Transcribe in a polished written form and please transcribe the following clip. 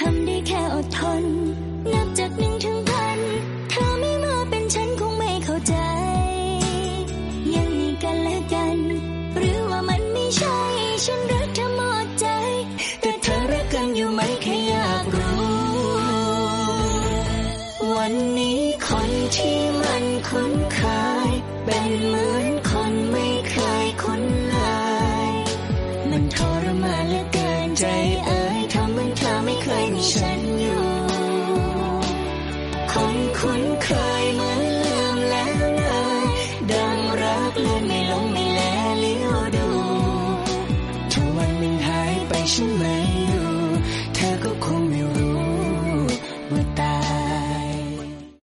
ำได้แค่อดทนนับจาก1 ถึง 10,000ถ้าไม่มาเป็นฉันคงไม่เข้าใจยังมีกันและกันหรือว่ามันไม่ใช่ฉันรักเธอหมดใจแต่เธอรักกันอยู่ไหมแค่อยากรู้วันนี้คนที่มันคุ้นเคยเป็นเหมือนคนไม่เคยคุ้นเลยมันทรมานเหลือเกินใจเอ่ยทำเหมือนเธอไม่เคยมีฉันอยู่คนคุ้นเคย